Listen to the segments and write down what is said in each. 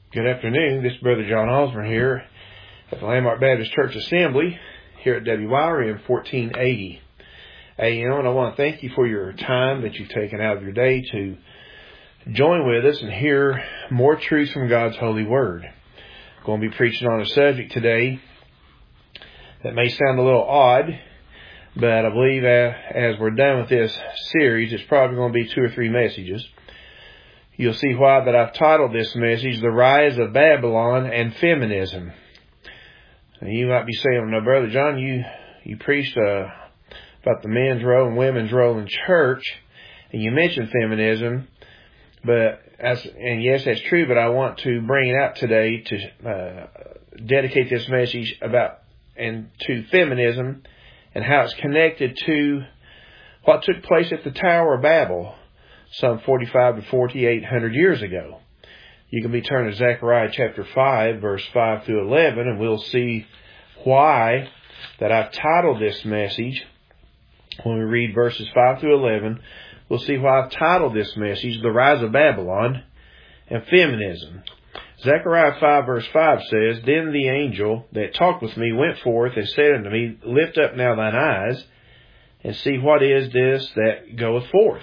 Good afternoon. This is Brother John Osborne here at the Landmark Baptist Church Assembly here at WYRM 1480 AM. And I want to thank you for your time that you've taken out of your day to join with us and hear more truths from God's holy word. I'm going to be preaching on a subject today that may sound a little odd, but I believe as we're done with this series, it's probably going to be 2 or 3 messages. You'll see why that I've titled this message, The Rise of Babylon and Feminism. And you might be saying, "No, Brother John, you preached about the men's role and women's role in church, and you mentioned feminism." And yes, that's true, but I want to bring it out today to dedicate this message to feminism and how it's connected to what took place at the Tower of Babel some 45 to 4,800 years ago. You can be turned to Zechariah chapter 5, verse 5 through 11, and we'll see why that I've titled this message. When we read verses 5 through 11, we'll see why I've titled this message, The Rise of Babylon and Feminism. Zechariah 5, verse 5 says, "Then the angel that talked with me went forth and said unto me, Lift up now thine eyes, and see what is this that goeth forth."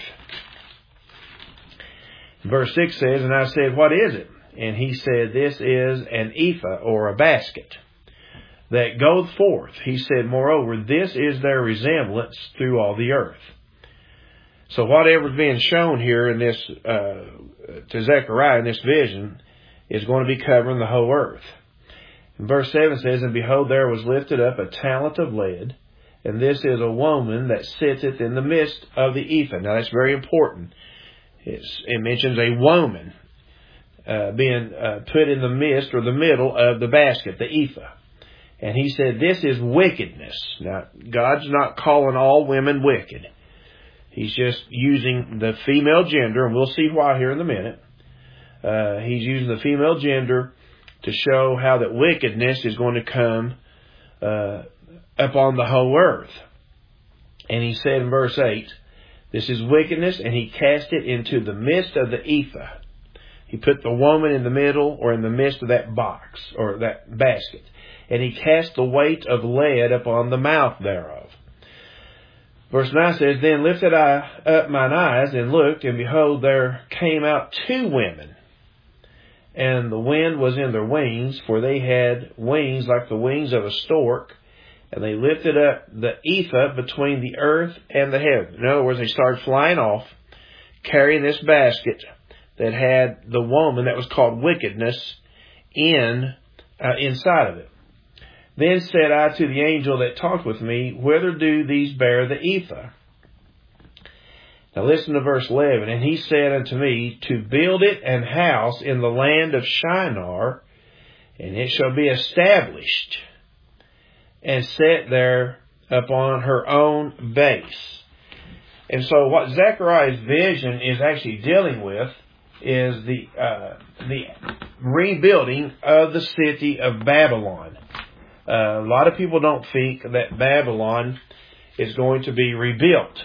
Verse 6 says, "And I said, What is it? And he said, This is an ephah, or a basket, that goeth forth. He said, Moreover, this is their resemblance through all the earth." So whatever's being shown here in this to Zechariah in this vision is going to be covering the whole earth. And verse 7 says, "And behold, there was lifted up a talent of lead, and this is a woman that sitteth in the midst of the ephah." Now that's very important. It mentions a woman being put in the midst or the middle of the basket, the ephah. And he said, "This is wickedness." Now, God's not calling all women wicked. He's just using the female gender, and we'll see why here in a minute. He's using the female gender to show how that wickedness is going to come upon the whole earth. And he said in verse 8, "This is wickedness, and he cast it into the midst of the ephah." He put the woman in the middle or in the midst of that box or that basket. "And he cast the weight of lead upon the mouth thereof." Verse 9 says, "Then lifted I up mine eyes and looked, and behold, there came out 2 women. And the wind was in their wings, for they had wings like the wings of a stork. And they lifted up the ephah between the earth and the heaven." In other words, they started flying off, carrying this basket that had the woman that was called wickedness inside of it. "Then said I to the angel that talked with me, Whither do these bear the ephah?" Now listen to verse 11. "And he said unto me, To build it an house in the land of Shinar, and it shall be established, and set there upon her own base." And so what Zechariah's vision is actually dealing with is the rebuilding of the city of Babylon. A lot of people don't think that Babylon is going to be rebuilt.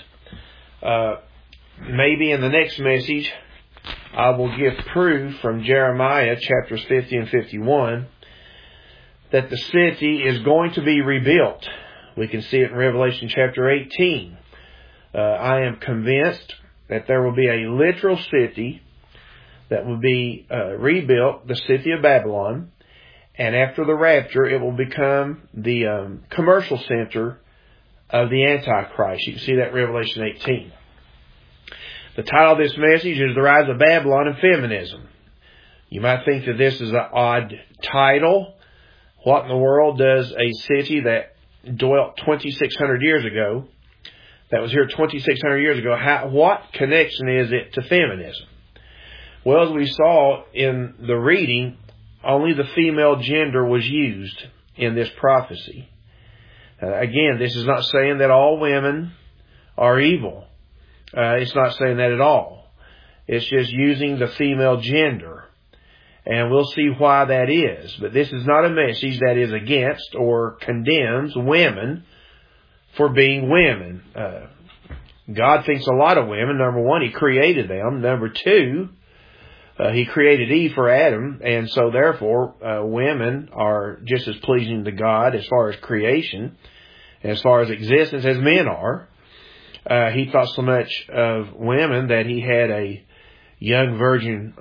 Maybe in the next message I will give proof from Jeremiah chapters 50 and 51 that the city is going to be rebuilt. We can see it in Revelation chapter 18. I am convinced that there will be a literal city that will be rebuilt, the city of Babylon, and after the rapture it will become the commercial center of the Antichrist. You can see that in Revelation 18. The title of this message is The Rise of Babylon and Feminism. You might think that this is an odd title. What in the world does a city that dwelt 2,600 years ago, that was here 2,600 years ago, what connection is it to feminism? Well, as we saw in the reading, only the female gender was used in this prophecy. Again, this is not saying that all women are evil. It's not saying that at all. It's just using the female gender. And we'll see why that is. But this is not a message that is against or condemns women for being women. God thinks a lot of women. Number one, He created them. Number two, He created Eve for Adam, and so therefore women are just as pleasing to God as far as creation, as far as existence, as men are. He thought so much of women that he had a young virgin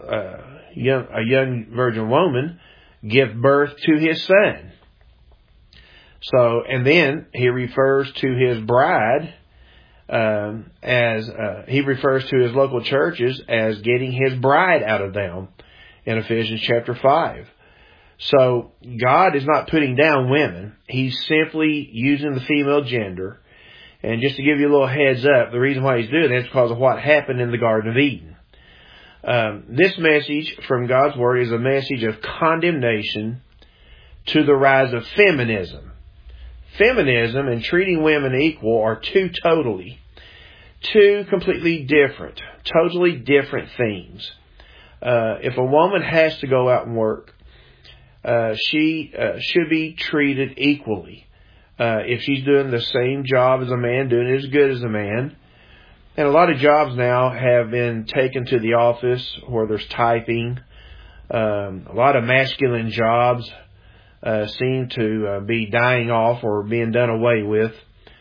woman give birth to his son. So, and then he refers to his bride he refers to his local churches as getting his bride out of them in Ephesians chapter 5. So God is not putting down women. He's simply using the female gender. And just to give you a little heads up, the reason why he's doing that is because of what happened in the Garden of Eden. This message from God's Word is a message of condemnation to the rise of feminism. Feminism and treating women equal are two completely different, totally different things. If a woman has to go out and work, she should be treated equally. If she's doing the same job as a man, doing it as good as a man. And a lot of jobs now have been taken to the office where there's typing. A lot of masculine jobs seem to be dying off or being done away with.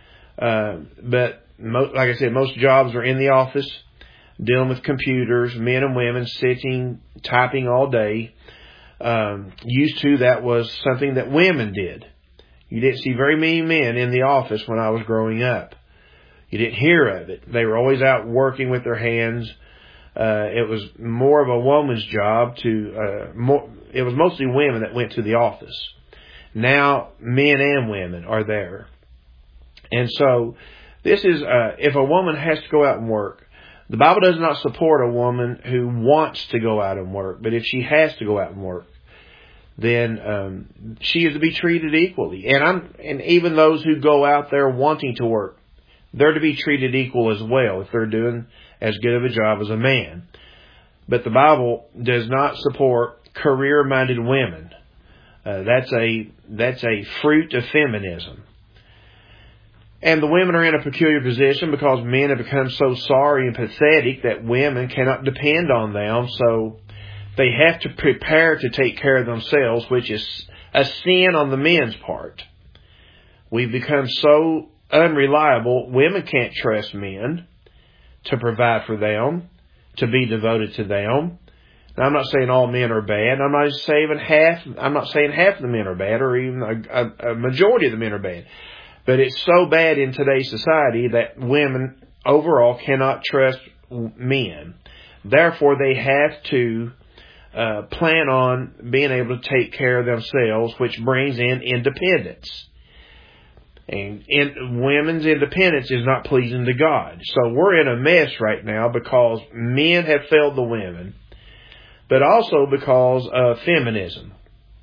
But like I said, most jobs are in the office, dealing with computers, men and women sitting, typing all day. Used to, that was something that women did. You didn't see very many men in the office when I was growing up. You didn't hear of it. They were always out working with their hands. It was more of a woman's job it was mostly women that went to the office. Now, men and women are there. And so, this is, if a woman has to go out and work, the Bible does not support a woman who wants to go out and work, but if she has to go out and work, then she is to be treated equally. And even those who go out there wanting to work, they're to be treated equal as well if they're doing as good of a job as a man. But the Bible does not support career-minded women. That's a fruit of feminism. And the women are in a peculiar position because men have become so sorry and pathetic that women cannot depend on them. So they have to prepare to take care of themselves, which is a sin on the men's part. We've become so unreliable, women can't trust men to provide for them, to be devoted to them. Now, I'm not saying all men are bad. I'm not saying half of the men are bad, or even a majority of the men are bad. But it's so bad in today's society that women overall cannot trust men. Therefore, they have to plan on being able to take care of themselves, which brings in independence. And women's independence is not pleasing to God. So we're in a mess right now because men have failed the women, but also because of feminism.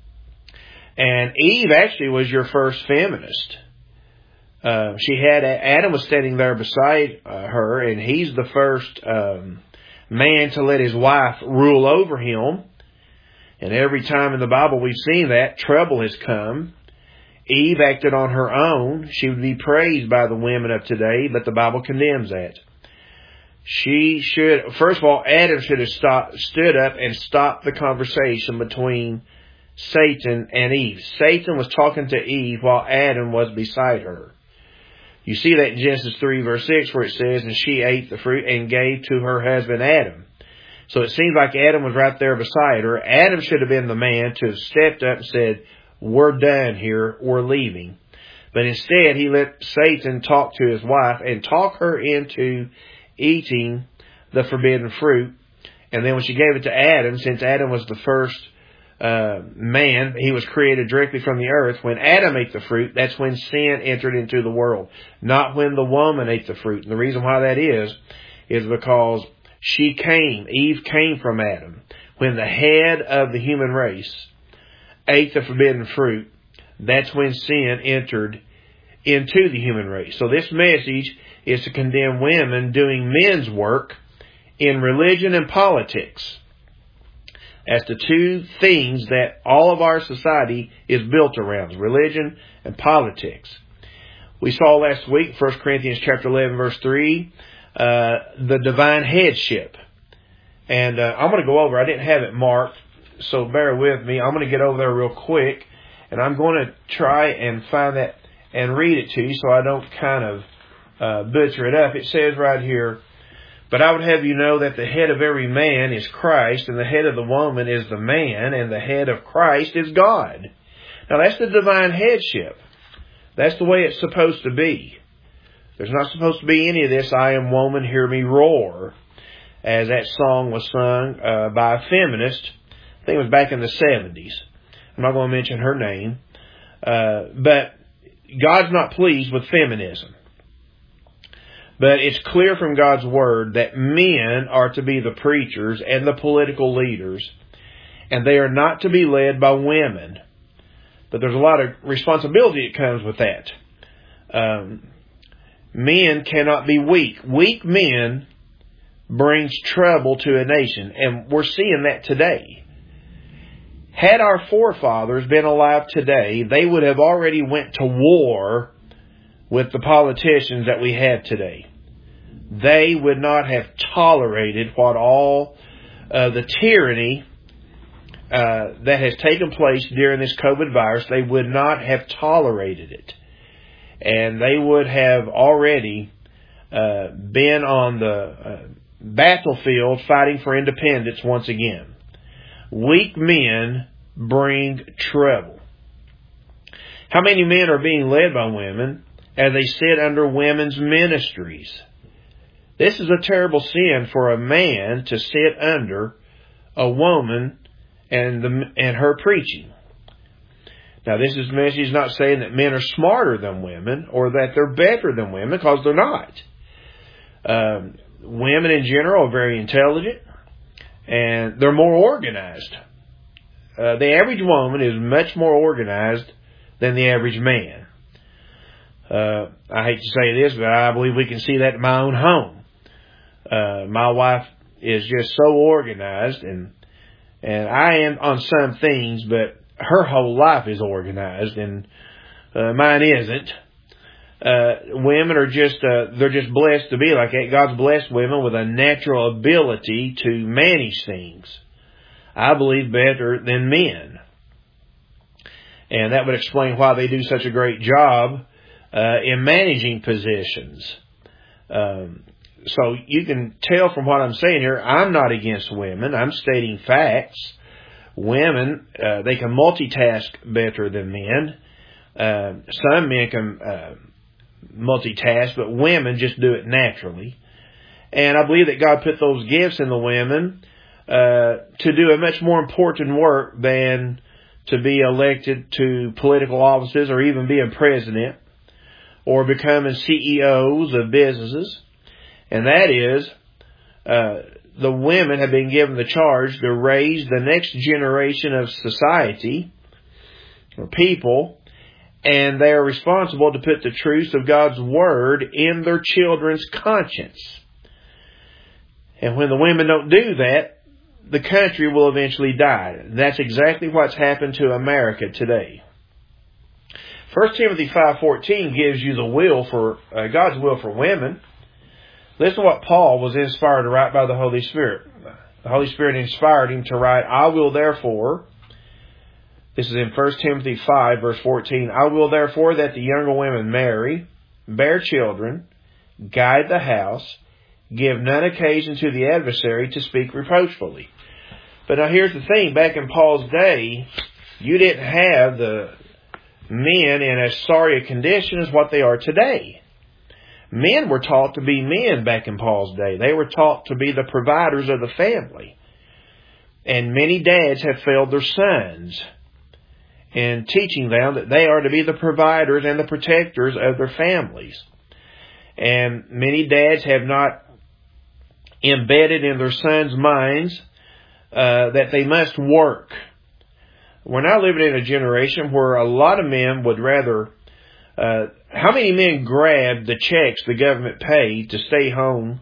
And Eve actually was your first feminist. Adam was standing there beside her, and he's the first man to let his wife rule over him. And every time in the Bible we've seen that, trouble has come. Eve acted on her own. She would be praised by the women of today, but the Bible condemns that. First of all, Adam should have stood up and stopped the conversation between Satan and Eve. Satan was talking to Eve while Adam was beside her. You see that in Genesis 3 verse 6 where it says, and she ate the fruit and gave to her husband Adam. So it seems like Adam was right there beside her. Adam should have been the man to have stepped up and said, we're done here, we're leaving. But instead, he let Satan talk to his wife and talk her into eating the forbidden fruit. And then when she gave it to Adam, since Adam was the first man, he was created directly from the earth. When Adam ate the fruit, that's when sin entered into the world, not when the woman ate the fruit. And the reason why that is because Eve came from Adam. When the head of the human race ate the forbidden fruit, that's when sin entered into the human race. So this message is to condemn women doing men's work in religion and politics. As the two things that all of our society is built around, religion and politics. We saw last week, 1 Corinthians chapter 11, verse 3, the divine headship. And I'm going to go over. I didn't have it marked, so bear with me. I'm going to get over there real quick, and I'm going to try and find that and read it to you so I don't kind of butcher it up. It says right here, "But I would have you know that the head of every man is Christ, and the head of the woman is the man, and the head of Christ is God." Now that's the divine headship. That's the way it's supposed to be. There's not supposed to be any of this, "I am woman, hear me roar," as that song was sung by a feminist. I think it was back in the 70s. I'm not going to mention her name. But God's not pleased with feminism. But it's clear from God's Word that men are to be the preachers and the political leaders, and they are not to be led by women. But there's a lot of responsibility that comes with that. Men cannot be weak. Weak men brings trouble to a nation, and we're seeing that today. Had our forefathers been alive today, they would have already went to war with the politicians that we have today. They would not have tolerated what all the tyranny that has taken place during this COVID virus. They would not have tolerated it. And they would have already been on the battlefield fighting for independence once again. Weak men bring trouble. How many men are being led by women as they sit under women's ministries? This is a terrible sin for a man to sit under a woman and her preaching. Now, this message is not saying that men are smarter than women or that they're better than women, because they're not. Women in general are very intelligent, and they're more organized. The average woman is much more organized than the average man. I hate to say this, but I believe we can see that in my own home. My wife is just so organized, and I am on some things, but her whole life is organized, and mine isn't. Women are just, they're just blessed to be like that. God's blessed women with a natural ability to manage things, I believe, better than men. And that would explain why they do such a great job in managing positions. So you can tell from what I'm saying here, I'm not against women. I'm stating facts. Women, they can multitask better than men. Some men can multitask, but women just do it naturally. And I believe that God put those gifts in the women to do a much more important work than to be elected to political offices or even being president or becoming CEOs of businesses. And that is, the women have been given the charge to raise the next generation of society or people, and they are responsible to put the truths of God's Word in their children's conscience. And when the women don't do that, the country will eventually die. That's exactly what's happened to America today. 1 Timothy 5:14 gives you the will for God's will for women. Listen to what Paul was inspired to write by the Holy Spirit. The Holy Spirit inspired him to write, "I will therefore," this is in 1 Timothy 5, verse 14, "I will therefore that the younger women marry, bear children, guide the house, give none occasion to the adversary to speak reproachfully." But now here's the thing. Back in Paul's day, you didn't have the men in as sorry a condition as what they are today. Men were taught to be men back in Paul's day. They were taught to be the providers of the family. And many dads have failed their sons in teaching them that they are to be the providers and the protectors of their families. And many dads have not embedded in their sons' minds that they must work. We're now living in a generation where a lot of men would rather... how many men grabbed the checks the government paid to stay home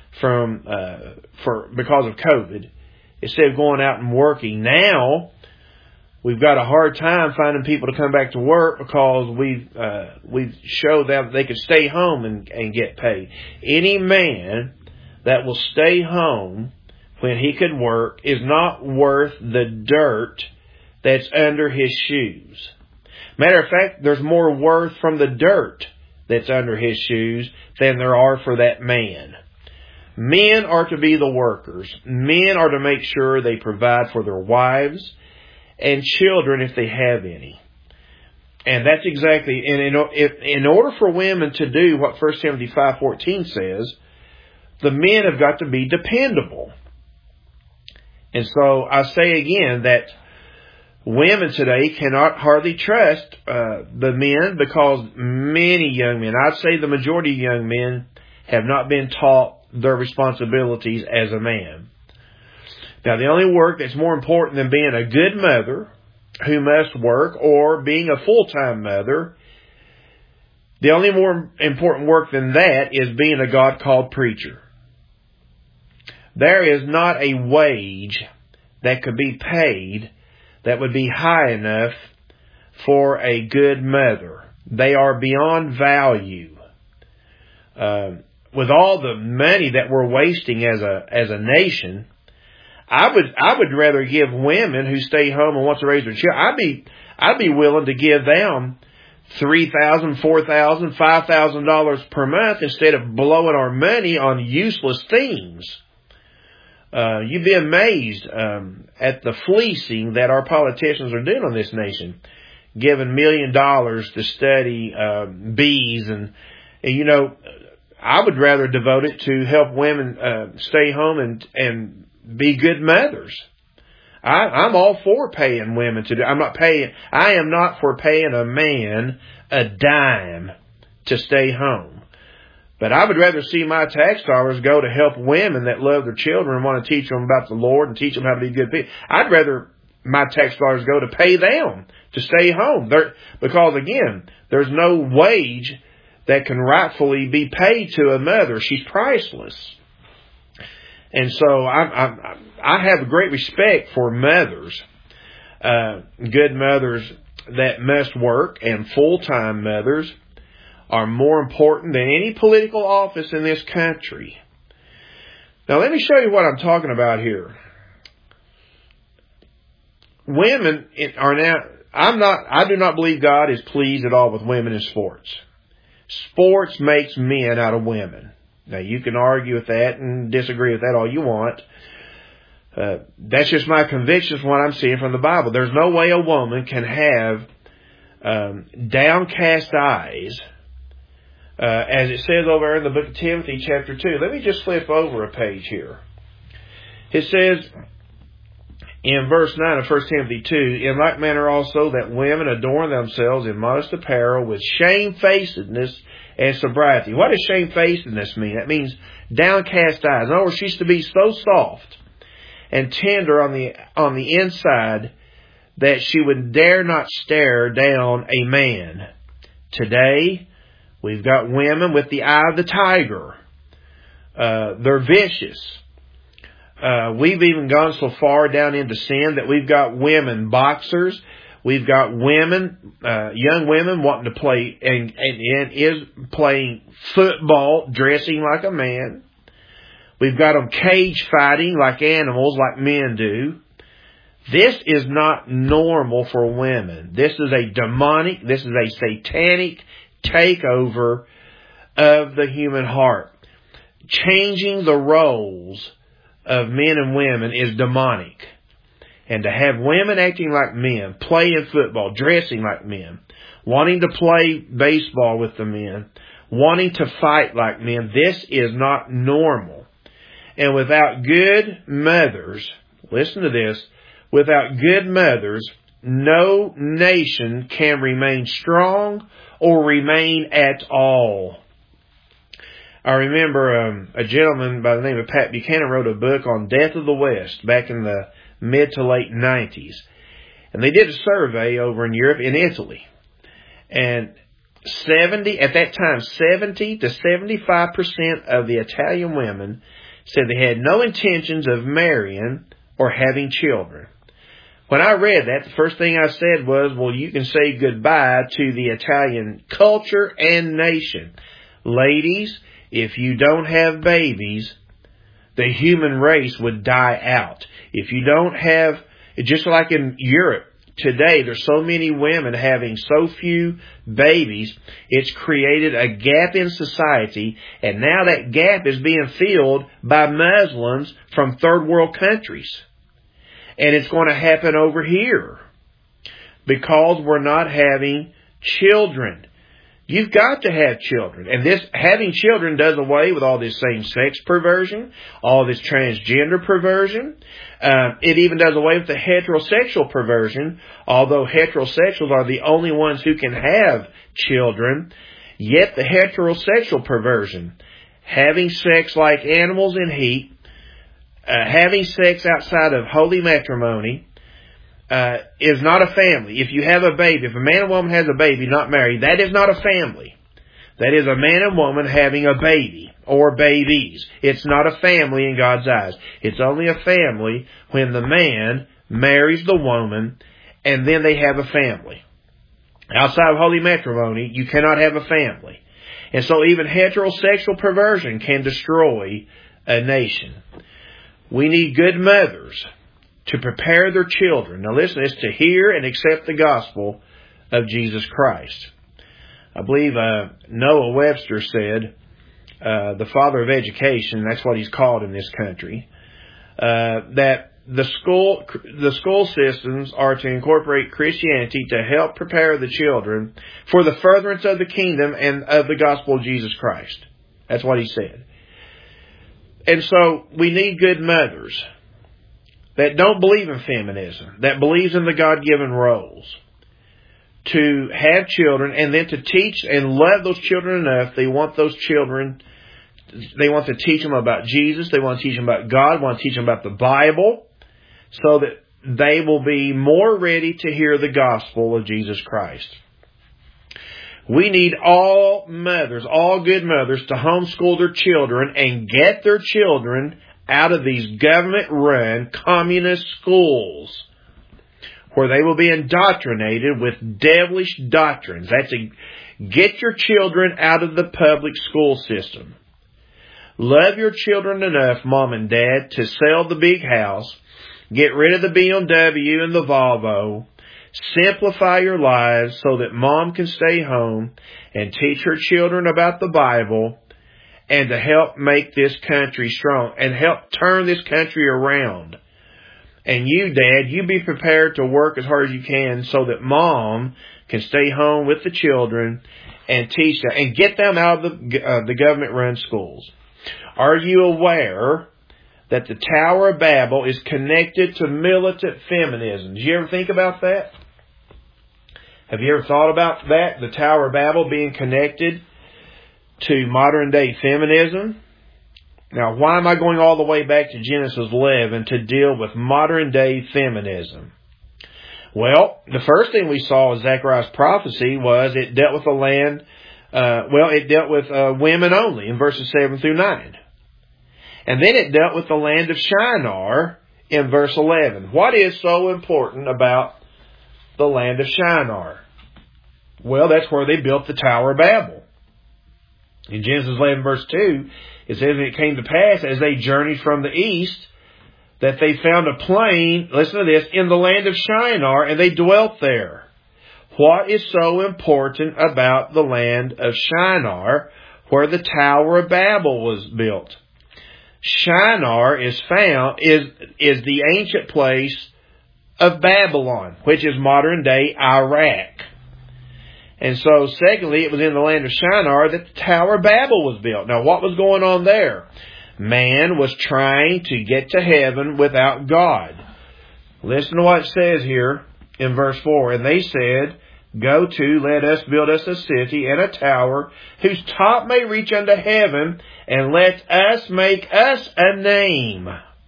because of COVID instead of going out and working? Now we've got a hard time finding people to come back to work because we've showed them that they could stay home and get paid. Any man that will stay home when he could work is not worth the dirt that's under his shoes. Matter of fact, there's more worth from the dirt that's under his shoes than there are for that man. Men are to be the workers. Men are to make sure they provide for their wives and children if they have any. And that's exactly, and in order for women to do what 1 Timothy 5:14 says, the men have got to be dependable. And so I say again that women today cannot hardly trust the men, because many young men, I'd say the majority of young men, have not been taught their responsibilities as a man. Now, the only work that's more important than being a good mother who must work, or being a full-time mother, the only more important work than that is being a God-called preacher. There is not a wage that could be paid that would be high enough for a good mother. They are beyond value. With all the money that we're wasting as a nation, I would rather give women who stay home and want to raise their children, I'd be willing to give them $3,000, $4,000, $5,000 per month instead of blowing our money on useless things. You'd be amazed at the fleecing that our politicians are doing on this nation, giving $1 million to study bees, and you know, I would rather devote it to help women stay home and be good mothers. I'm all for paying women to do. I am not for paying a man a dime to stay home. But I would rather see my tax dollars go to help women that love their children and want to teach them about the Lord and teach them how to be good people. I'd rather my tax dollars go to pay them to stay home. Because again, there's no wage that can rightfully be paid to a mother. She's priceless. And so I have a great respect for mothers, good mothers that must work, and full-time mothers are more important than any political office in this country. Now let me show you what I'm talking about here. Women are now, I do not believe God is pleased at all with women in sports. Sports makes men out of women. Now, you can argue with that and disagree with that all you want. That's just my conviction from what I'm seeing from the Bible. There's no way a woman can have downcast eyes, as it says over in the book of Timothy chapter 2. Let me just flip over a page here. It says in verse 9 of 1 Timothy 2, in like manner also that women adorn themselves in modest apparel with shamefacedness and sobriety. What does shamefacedness mean? That means downcast eyes. In other words, she's to be so soft and tender on the inside that she would dare not stare down a man. Today, we've got women with the eye of the tiger. They're vicious. We've even gone so far down into sin that we've got women boxers. We've got women, young women wanting to play and is playing football, dressing like a man. We've got them cage fighting like animals, like men do. This is not normal for women. This is a demonic, this is a satanic takeover of the human heart. Changing the roles of men and women is demonic. And to have women acting like men, playing football, dressing like men, wanting to play baseball with the men, wanting to fight like men, this is not normal. And without good mothers, listen to this, without good mothers, no nation can remain strong or remain at all. I remember a gentleman by the name of Pat Buchanan wrote a book on Death of the West back in the mid to late 90s. And they did a survey over in Europe, in Italy. And 70 to 75% of the Italian women said they had no intentions of marrying or having children. When I read that, the first thing I said was, well, you can say goodbye to the Italian culture and nation. Ladies, if you don't have babies, the human race would die out. If you don't have, just like in Europe today, there's so many women having so few babies, it's created a gap in society, and now that gap is being filled by Muslims from third world countries. And it's going to happen over here because we're not having children. You've got to have children. And this having children does away with all this same-sex perversion, all this transgender perversion. It even does away with the heterosexual perversion, although heterosexuals are the only ones who can have children. Yet the heterosexual perversion, having sex like animals in heat, having sex outside of holy matrimony, is not a family. If you have a baby, if a man and woman has a baby not married, that is not a family. That is a man and woman having a baby or babies. It's not a family in God's eyes. It's only a family when the man marries the woman and then they have a family. Outside of holy matrimony, you cannot have a family. And so even heterosexual perversion can destroy a nation. We need good mothers to prepare their children. Now listen, it's to hear and accept the gospel of Jesus Christ. I believe Noah Webster said, the father of education, that's what he's called in this country, that the school systems are to incorporate Christianity to help prepare the children for the furtherance of the kingdom and of the gospel of Jesus Christ. That's what he said. And so we need good mothers that don't believe in feminism, that believes in the God-given roles, to have children and then to teach and love those children enough. They want those children, they want to teach them about Jesus, they want to teach them about God, want to teach them about the Bible, so that they will be more ready to hear the gospel of Jesus Christ. We need all mothers, all good mothers, to homeschool their children and get their children out of these government-run communist schools where they will be indoctrinated with devilish doctrines. That's get your children out of the public school system. Love your children enough, Mom and Dad, to sell the big house, get rid of the BMW and the Volvo, simplify your lives so that Mom can stay home and teach her children about the Bible, and to help make this country strong and help turn this country around. And you, Dad, you be prepared to work as hard as you can so that Mom can stay home with the children and teach them and get them out of the government-run schools. Are you aware that the Tower of Babel is connected to militant feminism? Did you ever think about that? Have you ever thought about that? The Tower of Babel being connected to modern day feminism? Now, why am I going all the way back to Genesis 11 to deal with modern day feminism? Well, the first thing we saw in Zechariah's prophecy was it dealt with the land, it dealt with women only in verses 7 through 9. And then it dealt with the land of Shinar in verse 11. What is so important about the land of Shinar? Well, that's where they built the Tower of Babel. In Genesis 11 verse 2, it says, and it came to pass as they journeyed from the east that they found a plain, listen to this, in the land of Shinar, and they dwelt there. What is so important about the land of Shinar, where the Tower of Babel was built? Shinar is the ancient place of Babylon, which is modern day Iraq. And so, secondly, it was in the land of Shinar that the Tower of Babel was built. Now, what was going on there? Man was trying to get to heaven without God. Listen to what it says here in verse 4. And they said, go to, let us build us a city and a tower, whose top may reach unto heaven, and let us make us a name,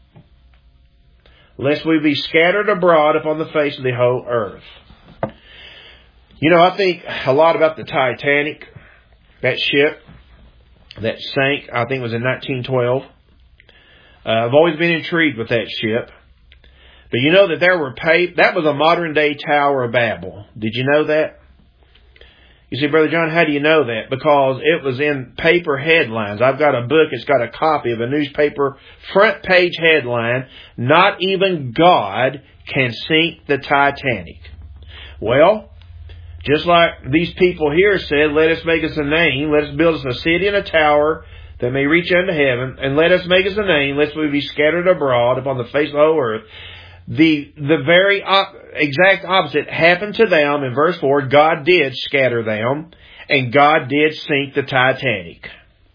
lest we be scattered abroad upon the face of the whole earth. You know, I think a lot about the Titanic, that ship that sank, I think it was in 1912. I've always been intrigued with that ship. But you know that that was a modern day Tower of Babel. Did you know that? You say, Brother John, how do you know that? Because it was in paper headlines. I've got a book, it's got a copy of a newspaper front page headline, "Not even God can sink the Titanic." Well, just like these people here said, let us make us a name, let us build us a city and a tower that may reach unto heaven, and let us make us a name, lest we be scattered abroad upon the face of the whole earth. The very exact opposite happened to them in verse 4. God did scatter them, and God did sink the Titanic.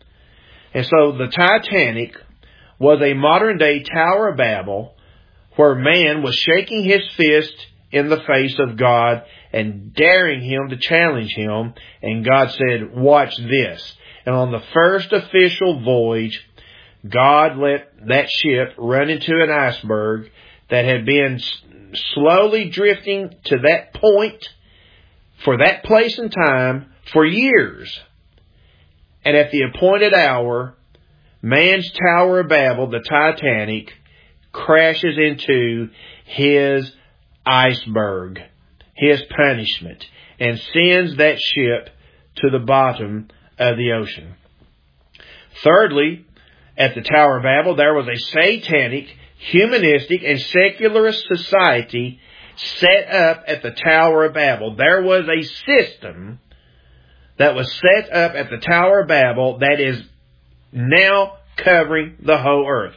And so the Titanic was a modern day Tower of Babel where man was shaking his fist in the face of God and daring him to challenge him. And God said, watch this. And on the first official voyage, God let that ship run into an iceberg that had been slowly drifting to that point for that place and time for years. And at the appointed hour, man's Tower of Babel, the Titanic, crashes into his iceberg, his punishment, and sends that ship to the bottom of the ocean. Thirdly, at the Tower of Babel, there was a satanic, humanistic, and secularist society set up at the Tower of Babel. There was a system that was set up at the Tower of Babel that is now covering the whole earth.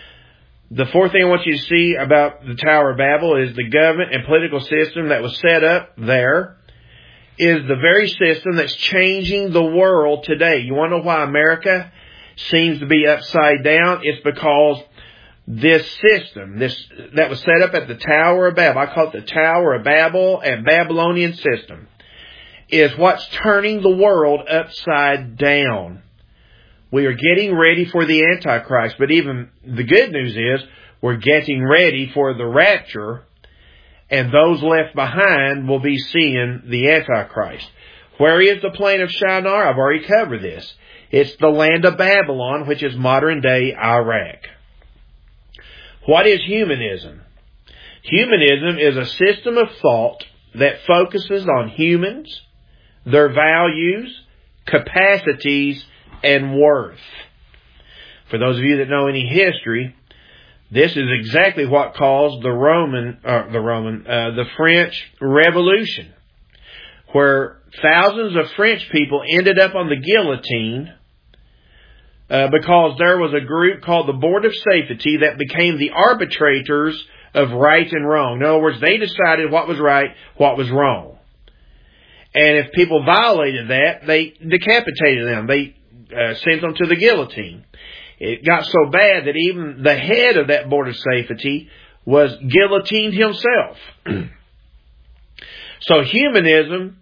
The fourth thing I want you to see about the Tower of Babel is the government and political system that was set up there is the very system that's changing the world today. You want to know why America seems to be upside down? It's because this system, that was set up at the Tower of Babel, I call it the Tower of Babel and Babylonian system, is what's turning the world upside down. We are getting ready for the Antichrist, but even the good news is we're getting ready for the rapture, and those left behind will be seeing the Antichrist. Where is the plain of Shinar? I've already covered this. It's the land of Babylon, which is modern-day Iraq. What is humanism? Humanism is a system of thought that focuses on humans, their values, capacities, and worth. For those of you that know any history, this is exactly what caused the French Revolution, where thousands of French people ended up on the guillotine because there was a group called the Board of Safety that became the arbitrators of right and wrong. In other words, they decided what was right, what was wrong. And if people violated that, they decapitated them. They sent them to the guillotine. It got so bad that even the head of that Board of Safety was guillotined himself. So humanism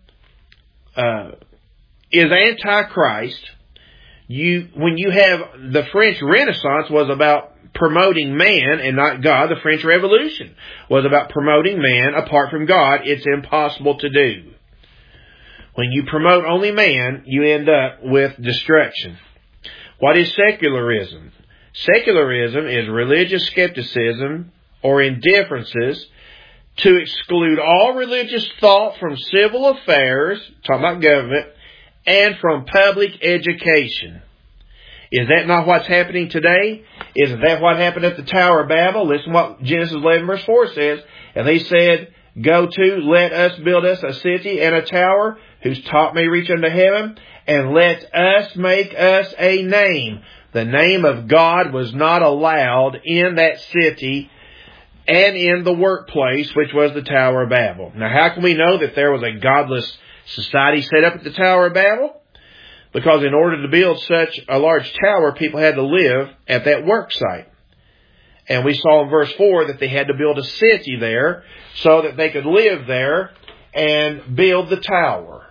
is antichrist. When you have the French Renaissance was about promoting man and not God. The French Revolution was about promoting man apart from God. It's impossible to do. When you promote only man, you end up with destruction. What is secularism? Secularism is religious skepticism or indifferences to exclude all religious thought from civil affairs, talking about government, and from public education. Is that not what's happening today? Isn't that what happened at the Tower of Babel? Listen what Genesis 11 verse 4 says. And they said, let us build us a city and a tower whose top may reach unto heaven, and let us make us a name. The name of God was not allowed in that city and in the workplace, which was the Tower of Babel. Now, how can we know that there was a godless society set up at the Tower of Babel? Because in order to build such a large tower, people had to live at that work site. And we saw in verse 4 that they had to build a city there so that they could live there and build the tower.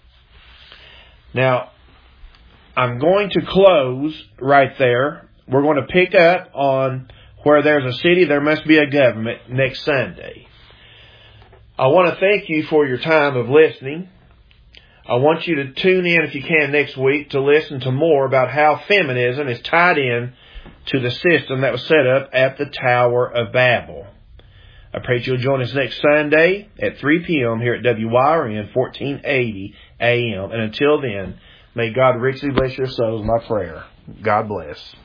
Now, I'm going to close right there. We're going to pick up on where there's a city, there must be a government next Sunday. I want to thank you for your time of listening. I want you to tune in, if you can, next week to listen to more about how feminism is tied in to the system that was set up at the Tower of Babel. I pray that you'll join us next Sunday at 3 p.m. here at WYRN 1480 AM. And until then, may God richly bless your souls, my prayer. God bless.